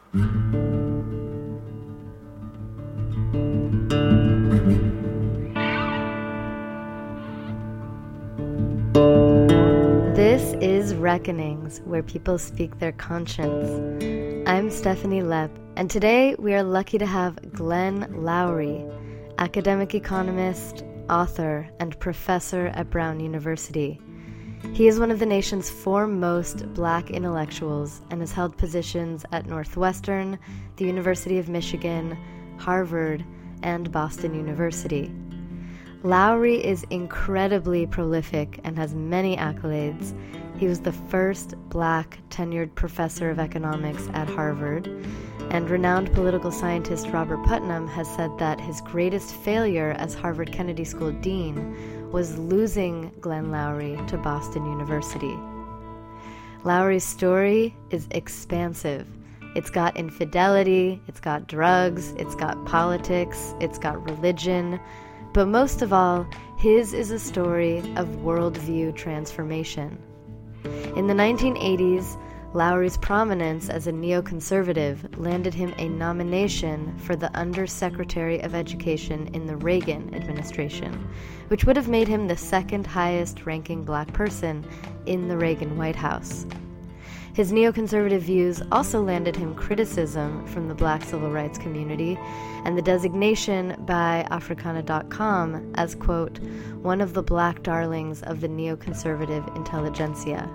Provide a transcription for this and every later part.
This is Reckonings, where people speak their conscience. I'm Stephanie Lepp, and today we are lucky to have Glenn Loury, academic economist, author, and professor at Brown University. He is one of the nation's foremost Black intellectuals and has held positions at Northwestern, the University of Michigan, Harvard, and Boston University. Loury is incredibly prolific and has many accolades. He was the first Black tenured professor of economics at Harvard, and renowned political scientist Robert Putnam has said that his greatest failure as Harvard Kennedy School dean was losing Glenn Loury to Boston University. Loury's story is expansive. It's got infidelity, it's got drugs, it's got politics, it's got religion, but most of all, his is a story of worldview transformation. In the 1980s, Loury's prominence as a neoconservative landed him a nomination for the Undersecretary of Education in the Reagan administration, which would have made him the second highest ranking Black person in the Reagan White House. His neoconservative views also landed him criticism from the Black civil rights community and the designation by Africana.com as, quote, one of the Black darlings of the neoconservative intelligentsia.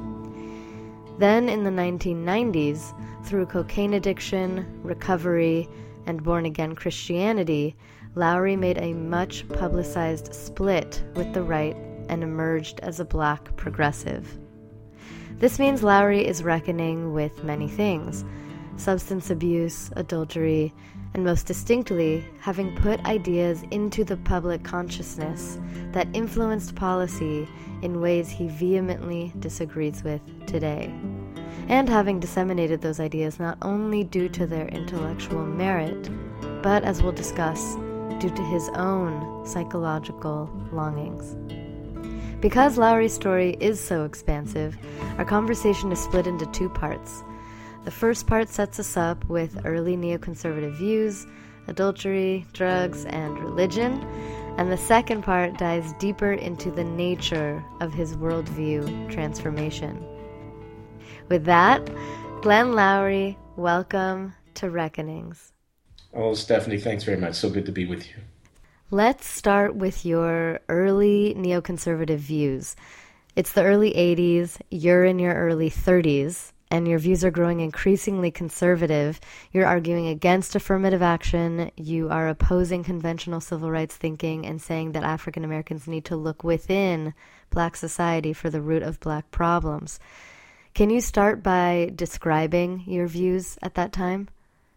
Then in the 1990s, through cocaine addiction, recovery, and born-again Christianity, Loury made a much publicized split with the right and emerged as a Black progressive. This means Loury is reckoning with many things: substance abuse, adultery, and most distinctly, having put ideas into the public consciousness that influenced policy in ways he vehemently disagrees with today, and having disseminated those ideas not only due to their intellectual merit, but, as we'll discuss, due to his own psychological longings. Because Loury's story is so expansive, our conversation is split into two parts. The first part sets us up with early neoconservative views, adultery, drugs, and religion, and the second part dives deeper into the nature of his worldview transformation. With that, Glenn Loury, welcome to Reckonings. Oh, Stephanie, thanks very much. So good to be with you. Let's start with your early neoconservative views. It's the early 80s, you're in your early 30s, and your views are growing increasingly conservative. You're arguing against affirmative action, you are opposing conventional civil rights thinking, and saying that African Americans need to look within Black society for the root of Black problems. Can you start by describing your views at that time?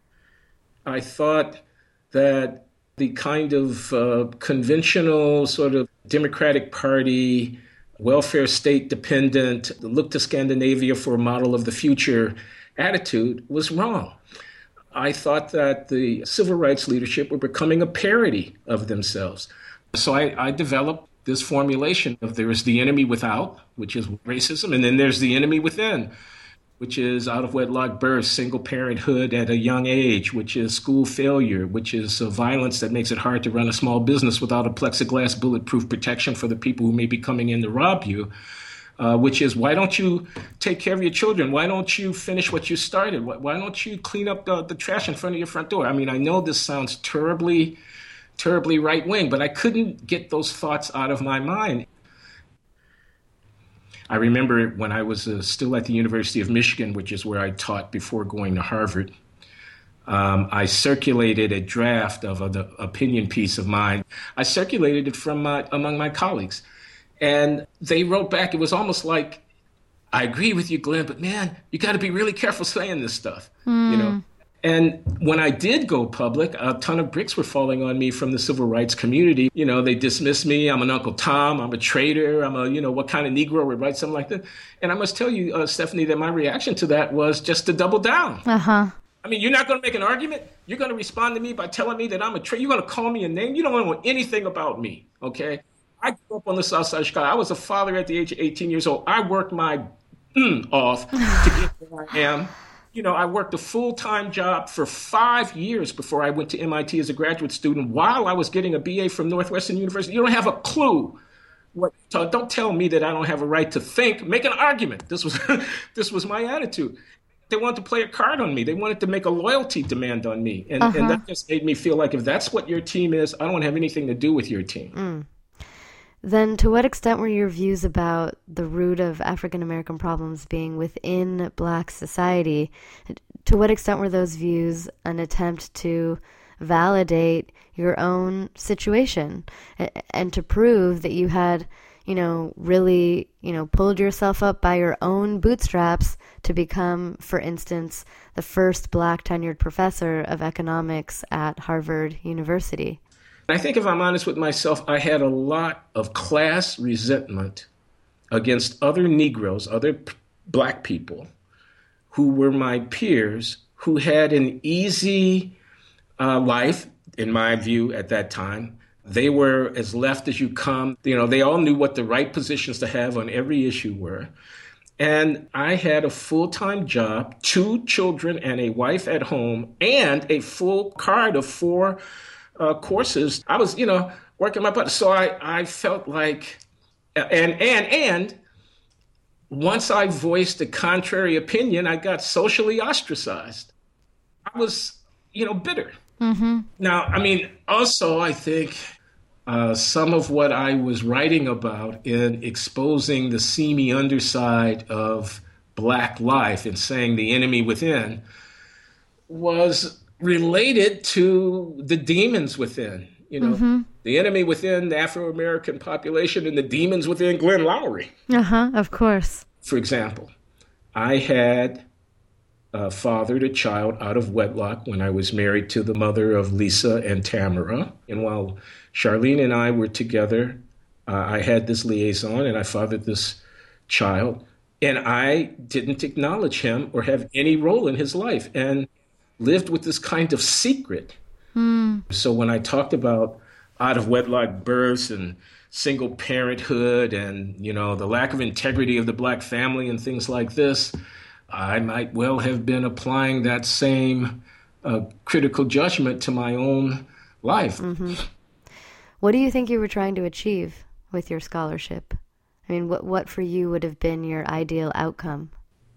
I thought that the kind of conventional sort of Democratic Party, welfare state dependent, look to Scandinavia for a model of the future attitude was wrong. I thought that the civil rights leadership were becoming a parody of themselves. So I developed this formulation of there is the enemy without, which is racism, and then there's the enemy within, which is out-of-wedlock birth, single parenthood at a young age, which is school failure, which is violence that makes it hard to run a small business without a plexiglass bulletproof protection for the people who may be coming in to rob you, which is why don't you take care of your children? Why don't you finish what you started? Why don't you clean up the trash in front of your front door? I mean, I know this sounds terribly right-wing, but I couldn't get those thoughts out of my mind. I remember when I was still at the University of Michigan, which is where I taught before going to Harvard, I circulated a draft of an opinion piece of mine. I circulated it among my colleagues. And they wrote back, it was almost like, I agree with you, Glenn, but man, you got to be really careful saying this stuff, you know. And when I did go public, a ton of bricks were falling on me from the civil rights community. You know, they dismissed me. I'm an Uncle Tom. I'm a traitor. I'm what kind of Negro would write something like that? And I must tell you, Stephanie, that my reaction to that was just to double down. Uh-huh. I mean, you're not going to make an argument? You're going to respond to me by telling me that I'm a traitor? You're going to call me a name? You don't know anything about me, okay? I grew up on the south side of Chicago. I was a father at the age of 18 years old. I worked my off to get where I am. I worked a full-time job for 5 years before I went to MIT as a graduate student while I was getting a BA from Northwestern University. You don't have a clue. Don't tell me that I don't have a right to think. Make an argument. This was this was my attitude. They wanted to play a card on me. They wanted to make a loyalty demand on me. And that just made me feel like if that's what your team is, I don't have anything to do with your team. Then to what extent were your views about the root of African American problems being within Black society? To what extent were those views an attempt to validate your own situation and to prove that you had, really, pulled yourself up by your own bootstraps to become, for instance, the first Black tenured professor of economics at Harvard University? I think if I'm honest with myself, I had a lot of class resentment against other Negroes, other Black people who were my peers, who had an easy life, in my view, at that time. They were as left as you come. They all knew what the right positions to have on every issue were. And I had a full-time job, 2 children and a wife at home, and a full card of 4 courses. I was, working my butt. So I felt like, and once I voiced a contrary opinion, I got socially ostracized. I was, bitter. Mm-hmm. Now, also, I think some of what I was writing about in exposing the seamy underside of Black life and saying the enemy within was related to the demons within, the enemy within the Afro-American population and the demons within Glenn Loury. Of course. For example, I had fathered a child out of wedlock when I was married to the mother of Lisa and Tamara. And while Charlene and I were together, I had this liaison and I fathered this child. And I didn't acknowledge him or have any role in his life and lived with this kind of secret. So when I talked about out of wedlock births and single parenthood and, the lack of integrity of the Black family and things like this, I might well have been applying that same critical judgment to my own life. Mm-hmm. What do you think you were trying to achieve with your scholarship? What for you would have been your ideal outcome?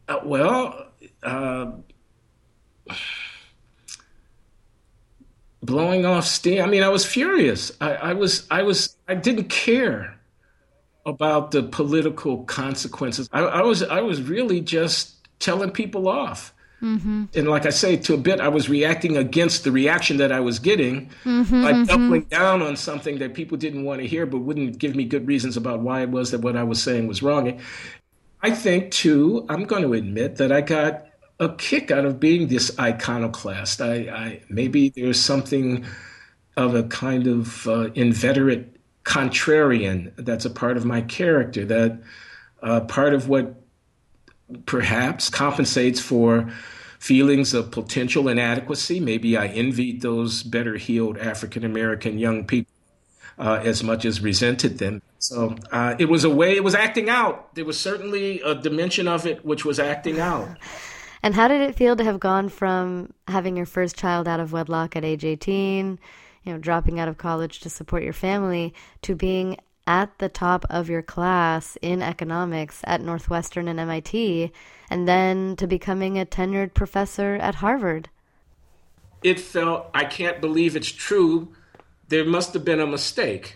Blowing off steam. I was furious. I didn't care about the political consequences. I was really just telling people off. Mm-hmm. And like I say, to a bit, I was reacting against the reaction that I was getting by doubling down on something that people didn't want to hear, but wouldn't give me good reasons about why it was that what I was saying was wrong. I think, too, I'm going to admit that I got a kick out of being this iconoclast. Maybe there's something of a kind of inveterate contrarian that's a part of my character, that part of what perhaps compensates for feelings of potential inadequacy. Maybe I envied those better-heeled African-American young people as much as resented them. So it was acting out. There was certainly a dimension of it which was acting out. And how did it feel to have gone from having your first child out of wedlock at age 18, dropping out of college to support your family, to being at the top of your class in economics at Northwestern and MIT, and then to becoming a tenured professor at Harvard? It felt, I can't believe it's true. There must have been a mistake.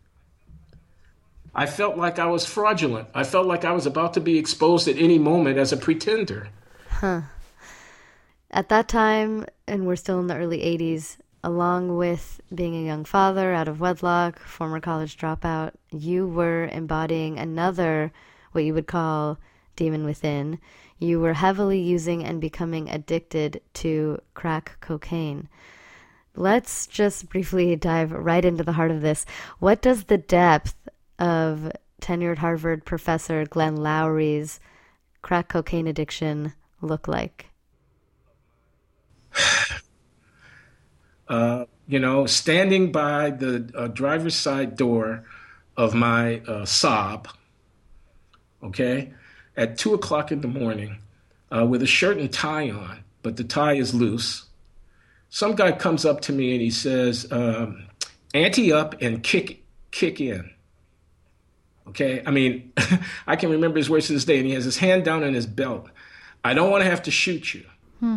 I felt like I was fraudulent. I felt like I was about to be exposed at any moment as a pretender. At that time, and we're still in the early 80s, along with being a young father out of wedlock, former college dropout, you were embodying another, what you would call demon within. You were heavily using and becoming addicted to crack cocaine. Let's just briefly dive right into the heart of this. What does the depth of tenured Harvard professor Glenn Loury's crack cocaine addiction look like? Standing by the driver's side door of my Saab, okay, at 2 o'clock in the morning, with a shirt and tie on, but the tie is loose. Some guy comes up to me and he says, ante up and kick in. Okay, I mean, I can remember his words to this day, and he has his hand down on his belt. I don't want to have to shoot you.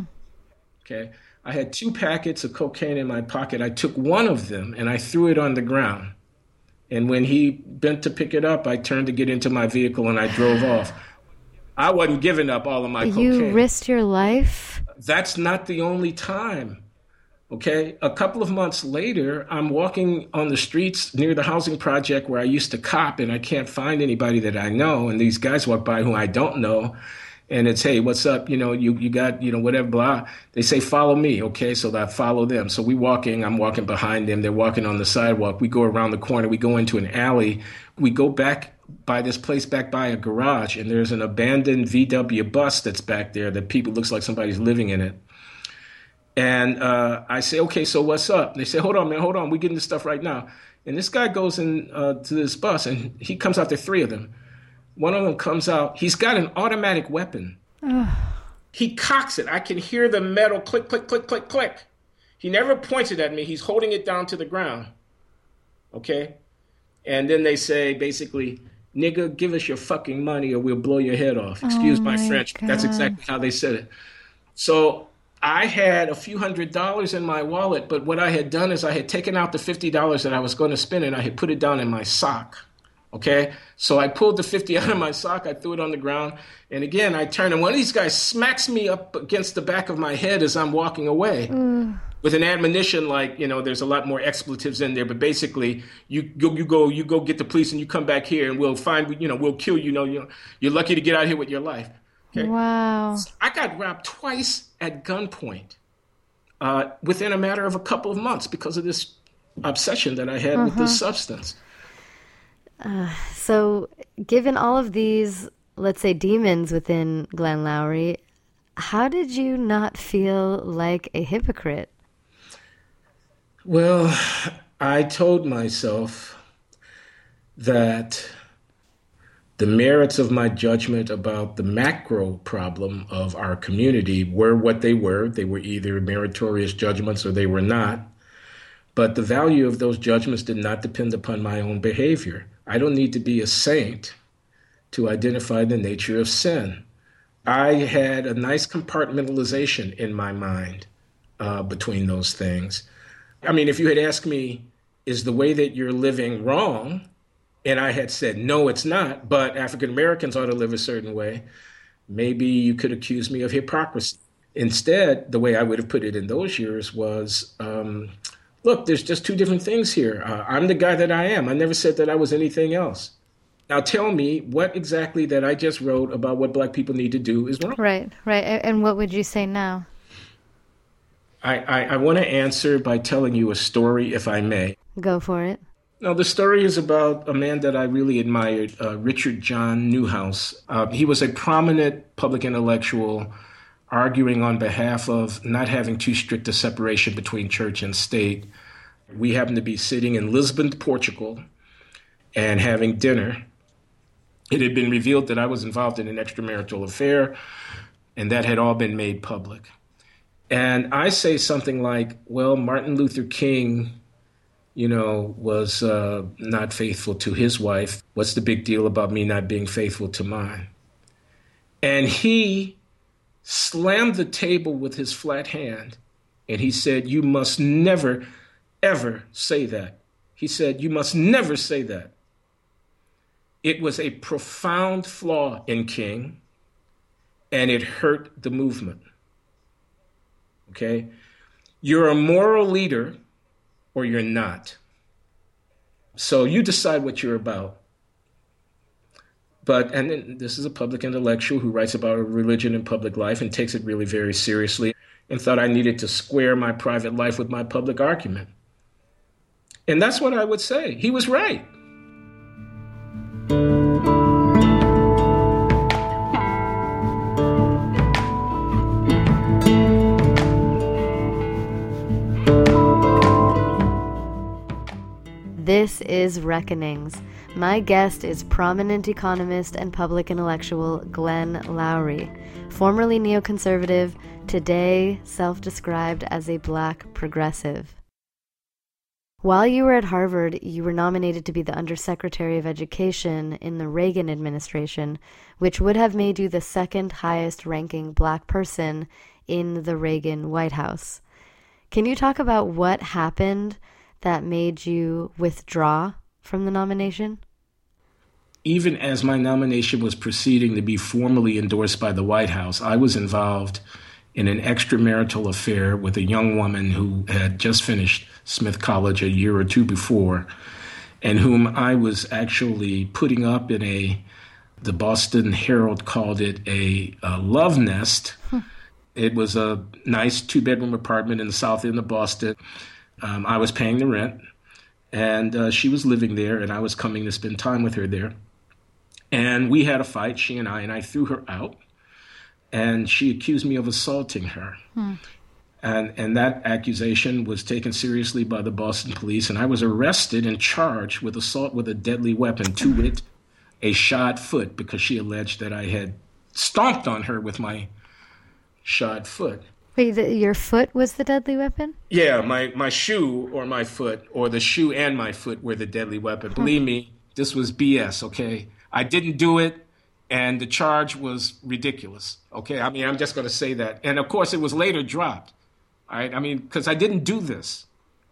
Okay, I had 2 packets of cocaine in my pocket. I took one of them and I threw it on the ground. And when he bent to pick it up, I turned to get into my vehicle and I drove off. I wasn't giving up all of my cocaine. You risked your life? That's not the only time. Okay, a couple of months later, I'm walking on the streets near the housing project where I used to cop, and I can't find anybody that I know. And these guys walk by who I don't know, and it's, hey, what's up? You got, whatever, blah. They say, follow me. Okay, so I follow them. So I'm walking behind them. They're walking on the sidewalk. We go around the corner. We go into an alley. We go back by this place, back by a garage, and there's an abandoned VW bus that's back there that looks like somebody's living in it. And I say, okay, so what's up? They say, hold on, man, hold on. We're getting this stuff right now. And this guy goes in to this bus, and he comes out. There are 3 of them. One of them comes out. He's got an automatic weapon. He cocks it. I can hear the metal click, click, click, click, click. He never points it at me. He's holding it down to the ground. Okay? And then they say, basically, nigga, give us your fucking money or we'll blow your head off. Excuse my French. God. That's exactly how they said it. So I had a few $100s in my wallet, but what I had done is I had taken out the $50 that I was going to spend and I had put it down in my sock. Okay? So I pulled the 50 out of my sock, I threw it on the ground, and again, I turned, and one of these guys smacks me up against the back of my head as I'm walking away with an admonition like, there's a lot more expletives in there, but basically, you go get the police and you come back here and we'll we'll kill you. You're lucky to get out here with your life. Okay? Wow. I got robbed twice at gunpoint within a matter of a couple of months because of this obsession that I had with this substance. So given all of these, let's say, demons within Glenn Loury, how did you not feel like a hypocrite? Well, I told myself that the merits of my judgment about the macro problem of our community were what they were. They were either meritorious judgments or they were not. But the value of those judgments did not depend upon my own behavior. I don't need to be a saint to identify the nature of sin. I had a nice compartmentalization in my mind between those things. I mean, if you had asked me, is the way that you're living wrong? And I had said, no, it's not, but African Americans ought to live a certain way, maybe you could accuse me of hypocrisy. Instead, the way I would have put it in those years was, look, there's just 2 different things here. I'm the guy that I am. I never said that I was anything else. Now tell me what exactly that I just wrote about what Black people need to do is wrong. Right. And what would you say now? I want to answer by telling you a story, if I may. Go for it. Now, the story is about a man that I really admired, Richard John Newhouse. He was a prominent public intellectual arguing on behalf of not having too strict a separation between church and state. We happened to be sitting in Lisbon, Portugal, and having dinner. It had been revealed that I was involved in an extramarital affair, and that had all been made public. And I say something like, well, Martin Luther King, was not faithful to his wife. What's the big deal about me not being faithful to mine? And he slammed the table with his flat hand, and he said, you must never, ever say that. He said, you must never say that. It was a profound flaw in King, and it hurt the movement. Okay? You're a moral leader or you're not. So you decide what you're about. And then this is a public intellectual who writes about religion in public life and takes it really very seriously, and thought I needed to square my private life with my public argument. And that's what I would say. He was right. This is Reckonings. My guest is prominent economist and public intellectual Glenn Loury, formerly neoconservative, today self-described as a black progressive. While you were at Harvard, you were nominated to be the Undersecretary of Education in the Reagan administration, which would have made you the second highest ranking black person in the Reagan White House. Can you talk about what happened that made you withdraw from the nomination? Even as my nomination was proceeding to be formally endorsed by the White House, I was involved in an extramarital affair with a young woman who had just finished Smith College a year or two before, and whom I was actually putting up in the Boston Herald called it a love nest. It was a nice 2-bedroom apartment in the south end of Boston. I was paying the rent, and she was living there, and I was coming to spend time with her there. And we had a fight, she and I threw her out, and she accused me of assaulting her. And that accusation was taken seriously by the Boston police, and I was arrested and charged with assault with a deadly weapon, to wit, a shod foot, because she alleged that I had stomped on her with my shod foot. Wait, your foot was the deadly weapon? Yeah, my shoe or my foot, or the shoe and my foot were the deadly weapon. Believe me, this was BS, okay? I didn't do it, and the charge was ridiculous, okay? I mean, I'm just going to say that. And, of course, it was later dropped, all right? I mean, because I didn't do this.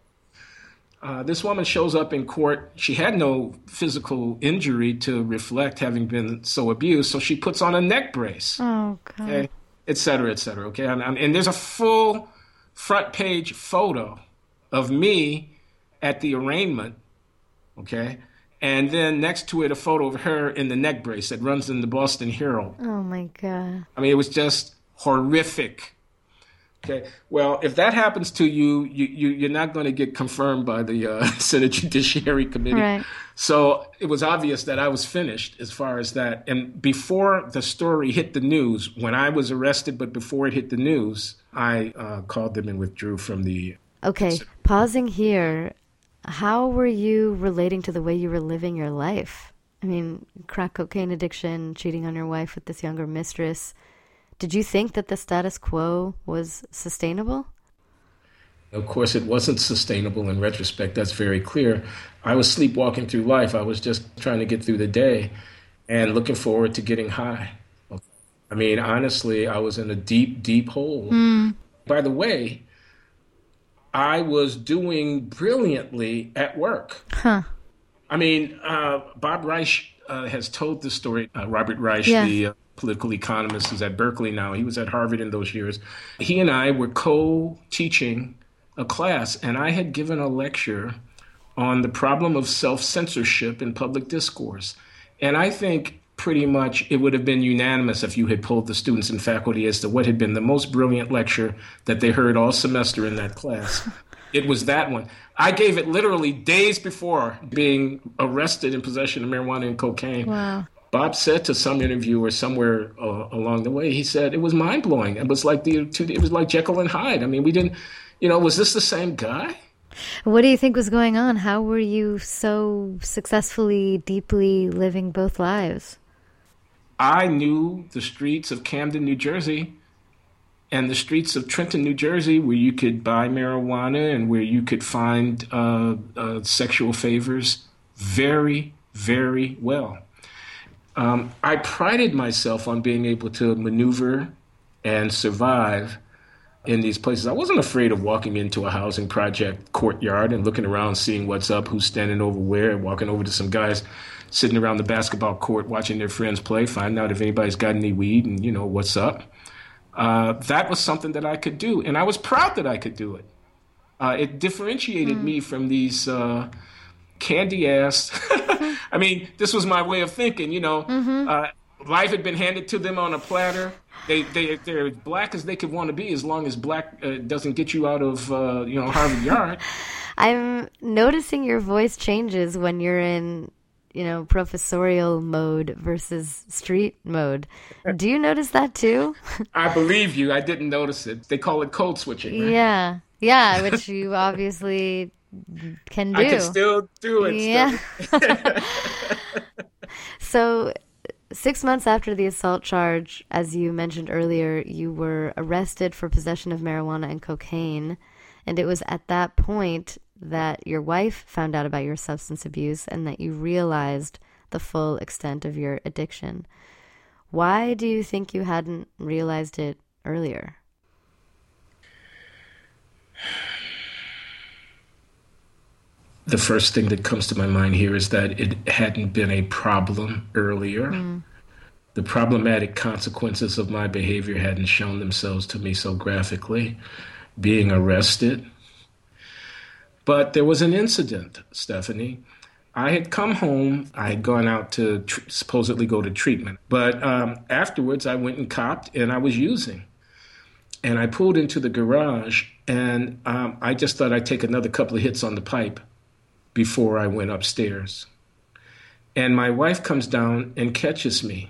This woman shows up in court. She had no physical injury to reflect having been so abused, so she puts on a neck brace. Oh, God. Okay? Et cetera, okay? And there's a full front page photo of me at the arraignment, okay? And then next to it, a photo of her in the neck brace that runs in the Boston Herald. Oh, my God. I mean, it was just horrific. Okay, well, if that happens to you, you're not going to get confirmed by the Senate Judiciary Committee. Right. So it was obvious that I was finished as far as that. And before the story hit the news, when I was arrested, but before it hit the news, I called them and withdrew from the... Okay, pausing here, how were you relating to the way you were living your life? I mean, crack cocaine addiction, cheating on your wife with this younger mistress. Did you think that the status quo was sustainable? Of course, it wasn't sustainable in retrospect. That's very clear. I was sleepwalking through life. I was just trying to get through the day and looking forward to getting high. I mean, honestly, I was in a deep, deep hole. By the way, I was doing brilliantly at work. I mean, Bob Reich has told the story. Robert Reich, the political economist who's at Berkeley now. He was at Harvard in those years. He and I were co-teaching a class, and I had given a lecture on the problem of self-censorship in public discourse. And I think pretty much it would have been unanimous if you had polled the students and faculty as to what had been the most brilliant lecture that they heard all semester in that class. It was that one. I gave it literally days before being arrested in possession of marijuana and cocaine. Wow. Bob said to some interviewer somewhere along the way, he said, it was mind-blowing. It was like it was like Jekyll and Hyde. I mean, we didn't, was this the same guy? What do you think was going on? How were you so successfully, deeply living both lives? I knew the streets of Camden, New Jersey, and the streets of Trenton, New Jersey, where you could buy marijuana and where you could find sexual favors very, very well. I prided myself on being able to maneuver and survive in these places. I wasn't afraid of walking into a housing project courtyard and looking around, seeing what's up, who's standing over where, and walking over to some guys sitting around the basketball court watching their friends play, finding out if anybody's got any weed and, what's up. That was something that I could do, and I was proud that I could do it. It differentiated me from these candy-ass... I mean, this was my way of thinking, life had been handed to them on a platter. They're as black as they could want to be, as long as black doesn't get you out of, Harvard Yard. I'm noticing your voice changes when you're in, professorial mode versus street mode. Do you notice that too? I believe you. I didn't notice it. They call it code switching, right? Yeah, which you obviously can do. I can still do it. Yeah. So 6 months after the assault charge, as you mentioned earlier, you were arrested for possession of marijuana and cocaine. And it was at that point that your wife found out about your substance abuse and that you realized the full extent of your addiction. Why do you think you hadn't realized it earlier? The first thing that comes to my mind here is that it hadn't been a problem earlier. The problematic consequences of my behavior hadn't shown themselves to me so graphically. Being arrested. But there was an incident, Stephanie. I had come home. I had gone out to supposedly go to treatment. But afterwards, I went and copped, and I was using. And I pulled into the garage, and I just thought I'd take another couple of hits on the pipe before I went upstairs. And my wife comes down and catches me.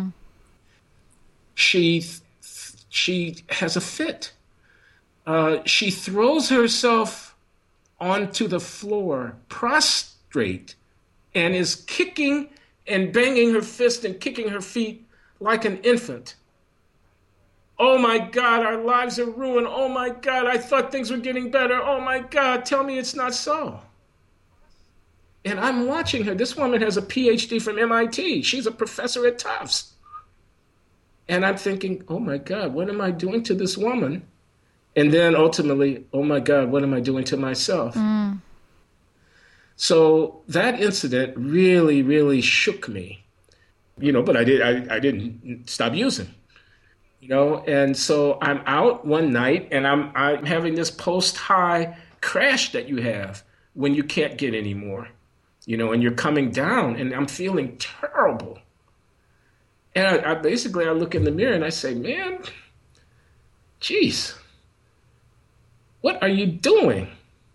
She has a fit. She throws herself onto the floor, prostrate, and is kicking and banging her fist and kicking her feet like an infant. Oh my God, our lives are ruined. Oh my God, I thought things were getting better. Oh my God, tell me it's not so. And I'm watching her. This woman has a PhD from MIT. She's a professor at Tufts. And I'm thinking, oh my God, what am I doing to this woman? And then ultimately, oh my God, what am I doing to myself? So that incident really, really shook me, but I didn't stop using, and so I'm out one night and I'm having this post-high crash that you have when you can't get any more, and you're coming down and I'm feeling terrible. And I basically look in the mirror and I say, man, geez, what are you doing?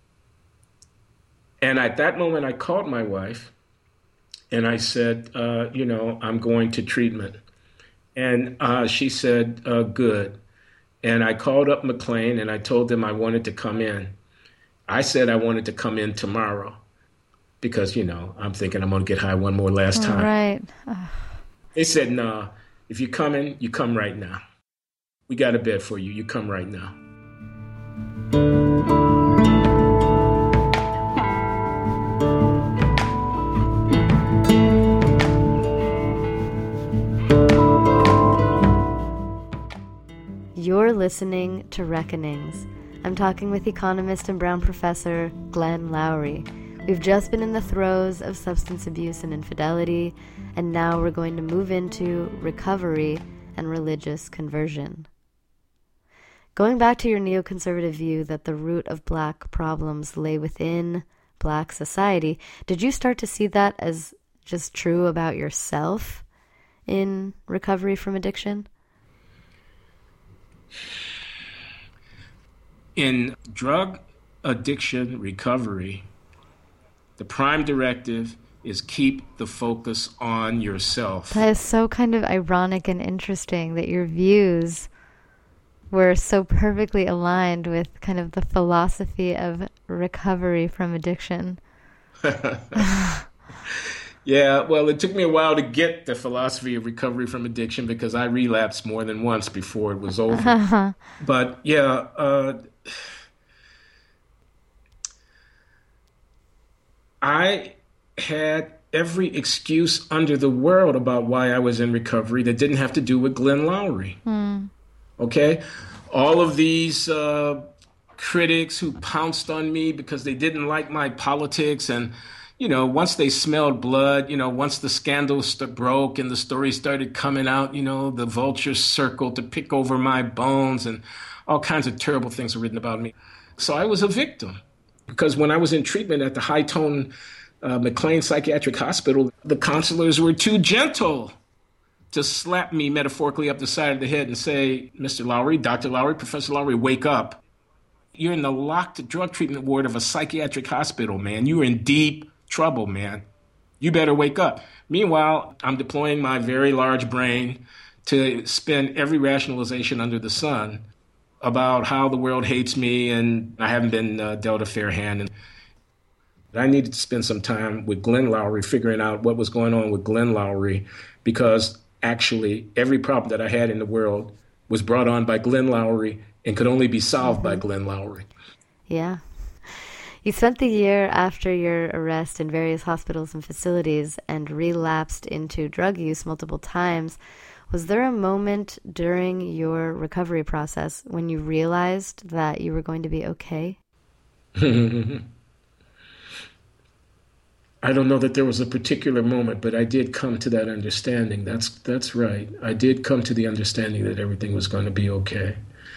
And at that moment, I called my wife and I said, I'm going to treatment. And she said, good. And I called up McLean and I told them I wanted to come in. I said I wanted to come in tomorrow because, I'm thinking I'm going to get high one more last time. Right. They said, nah, if you're coming, you come right now. We got a bed for you. You come right now. You're listening to Reckonings. I'm talking with economist and Brown professor Glenn Loury. We've just been in the throes of substance abuse and infidelity, and now we're going to move into recovery and religious conversion. Going back to your neoconservative view that the root of Black problems lay within Black society, did you start to see that as just true about yourself in recovery from addiction? In drug addiction recovery, the prime directive is keep the focus on yourself. That is so kind of ironic and interesting that your views were so perfectly aligned with kind of the philosophy of recovery from addiction. Yeah, well, it took me a while to get the philosophy of recovery from addiction because I relapsed more than once before it was over. But yeah, I had every excuse under the world about why I was in recovery that didn't have to do with Glenn Loury. Okay? All of these critics who pounced on me because they didn't like my politics and once they smelled blood, once the scandal broke and the story started coming out, the vultures circled to pick over my bones and all kinds of terrible things were written about me. So I was a victim because when I was in treatment at the high-tone McLean Psychiatric Hospital, the counselors were too gentle to slap me metaphorically up the side of the head and say, Mr. Loury, Dr. Loury, Professor Loury, wake up. You're in the locked drug treatment ward of a psychiatric hospital, man. You're in deep trouble, man. You better wake up. Meanwhile, I'm deploying my very large brain to spin every rationalization under the sun about how the world hates me and I haven't been dealt a fair hand. I needed to spend some time with Glenn Loury, figuring out what was going on with Glenn Loury, because actually every problem that I had in the world was brought on by Glenn Loury and could only be solved by Glenn Loury. Yeah. You spent the year after your arrest in various hospitals and facilities and relapsed into drug use multiple times. Was there a moment during your recovery process when you realized that you were going to be okay? I don't know that there was a particular moment, but I did come to that understanding. That's right. I did come to the understanding that everything was going to be okay.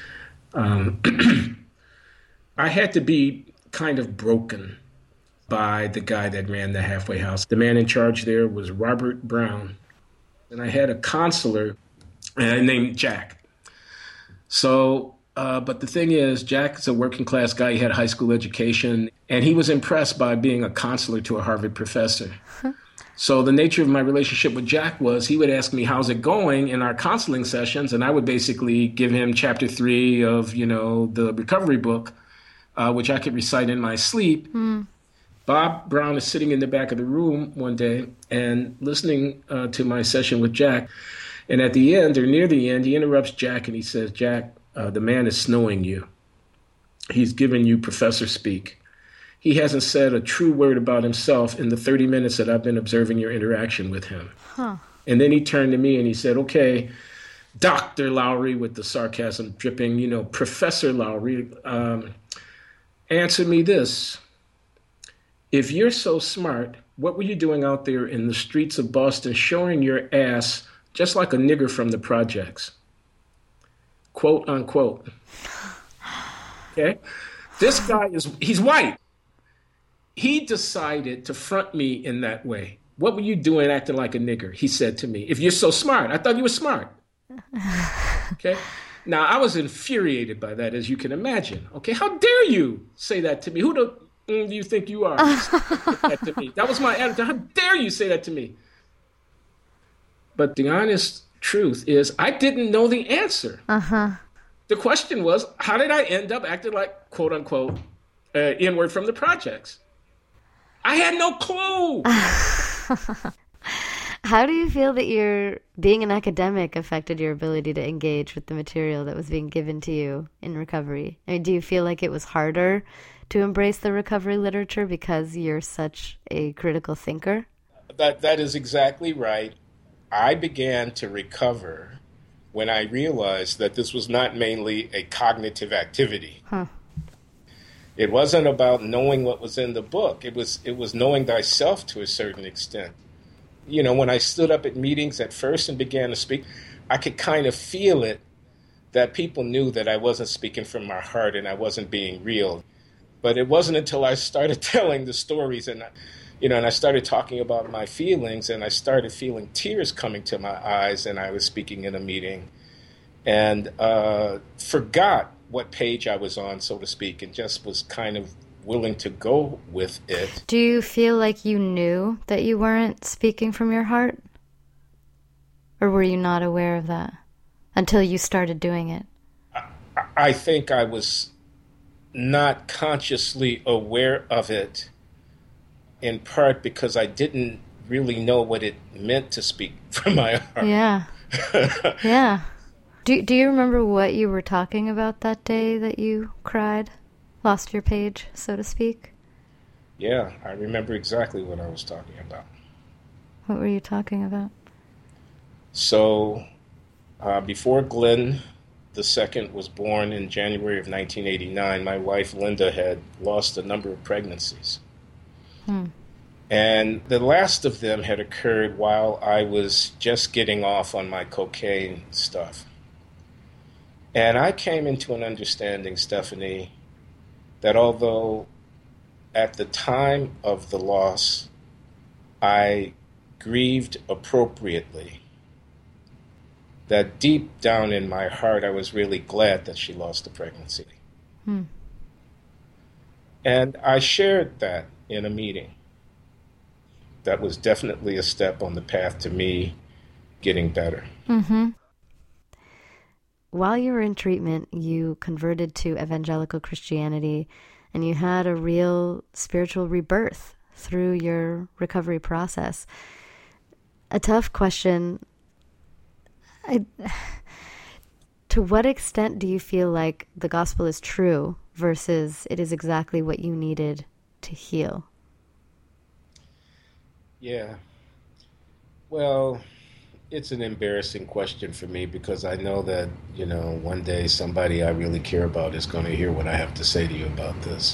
I had to be kind of broken by the guy that ran the halfway house. The man in charge there was Robert Brown, and I had a counselor named Jack. So, but the thing is, Jack is a working class guy. He had a high school education, and he was impressed by being a counselor to a Harvard professor. So the nature of my relationship with Jack was he would ask me, how's it going in our counseling sessions? And I would basically give him chapter 3 of, the recovery book, which I could recite in my sleep. Bob Brown is sitting in the back of the room one day and listening to my session with Jack. And at the end, or near the end, he interrupts Jack and he says, Jack, the man is snowing you. He's giving you professor speak. He hasn't said a true word about himself in the 30 minutes that I've been observing your interaction with him. And then he turned to me and he said, okay, Dr. Loury, with the sarcasm dripping, Professor Loury, answer me this. If you're so smart, what were you doing out there in the streets of Boston showing your ass just like a nigger from the projects? Quote, unquote. Okay? This guy he's white. He decided to front me in that way. What were you doing acting like a nigger? He said to me, if you're so smart. I thought you were smart. Okay? Now, I was infuriated by that, as you can imagine. Okay? How dare you say that to me? Who do you think you are? That to me. That was my attitude. How dare you say that to me? But the honest truth is I didn't know the answer. The question was, how did I end up acting like, quote unquote, N-word from the projects? I had no clue. How do you feel that your being an academic affected your ability to engage with the material that was being given to you in recovery? I mean, do you feel like it was harder to embrace the recovery literature because you're such a critical thinker? That is exactly right. I began to recover when I realized that this was not mainly a cognitive activity. It wasn't about knowing what was in the book. It was knowing thyself to a certain extent. When I stood up at meetings at first and began to speak, I could kind of feel it, that people knew that I wasn't speaking from my heart and I wasn't being real. But it wasn't until I started telling the stories and I started talking about my feelings and I started feeling tears coming to my eyes, and I was speaking in a meeting and forgot what page I was on, so to speak, and just was kind of willing to go with it. Do you feel like you knew that you weren't speaking from your heart? Or were you not aware of that until you started doing it? I think I was not consciously aware of it, in part because I didn't really know what it meant to speak from my heart. Yeah. Yeah. Do you remember what you were talking about that day that you cried? Lost your page, so to speak? Yeah, I remember exactly what I was talking about. What were you talking about? So, before Glenn II was born in January of 1989, my wife Linda had lost a number of pregnancies. And the last of them had occurred while I was just getting off on my cocaine stuff. And I came into an understanding, Stephanie, that although at the time of the loss I grieved appropriately, that deep down in my heart I was really glad that she lost the pregnancy. And I shared that in a meeting. That was definitely a step on the path to me getting better. While you were in treatment, you converted to evangelical Christianity and you had a real spiritual rebirth through your recovery process. A tough question. To what extent do you feel like the gospel is true versus it is exactly what you needed to heal? Yeah. Well, it's an embarrassing question for me because I know that, one day somebody I really care about is going to hear what I have to say to you about this.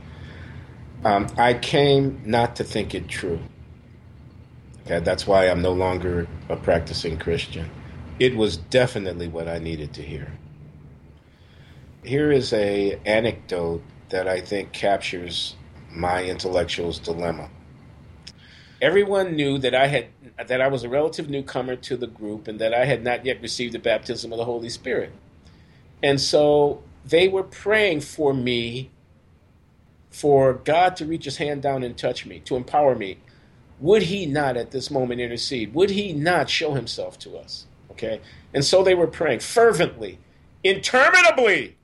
I came not to think it true. Okay, that's why I'm no longer a practicing Christian. It was definitely what I needed to hear. Here is an anecdote that I think captures my intellectual's dilemma. Everyone knew that I was a relative newcomer to the group and that I had not yet received the baptism of the Holy Spirit. And so they were praying for me, for God to reach his hand down and touch me, to empower me. Would he not at this moment intercede? Would he not show himself to us? Okay? And so they were praying fervently, interminably.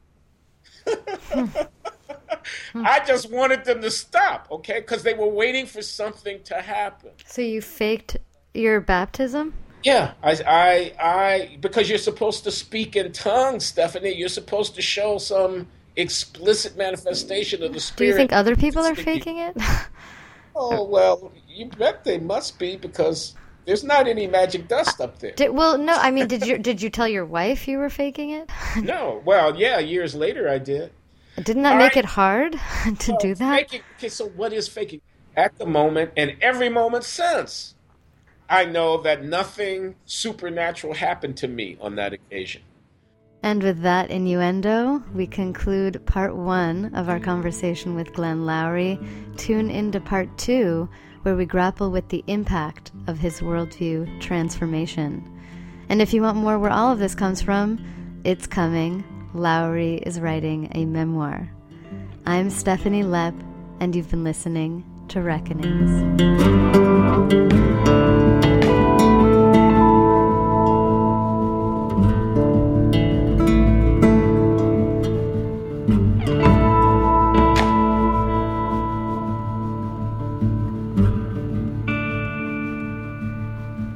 I just wanted them to stop, okay? Because they were waiting for something to happen. So you faked your baptism? Yeah, I because you're supposed to speak in tongues, Stephanie. You're supposed to show some explicit manifestation of the Spirit. Do you think other people are faking it? Oh, well, you bet they must be because there's not any magic dust up there. Did you tell your wife you were faking it? No. Well, yeah, years later I did. Didn't that make it hard to do that? Okay, so what is faking? At the moment and every moment since, I know that nothing supernatural happened to me on that occasion. And with that innuendo, we conclude part 1 of our conversation with Glenn Loury. Tune into part 2, where we grapple with the impact of his worldview transformation. And if you want more where all of this comes from, it's coming. Loury is writing a memoir. I'm Stephanie Lepp, and you've been listening to Reckonings.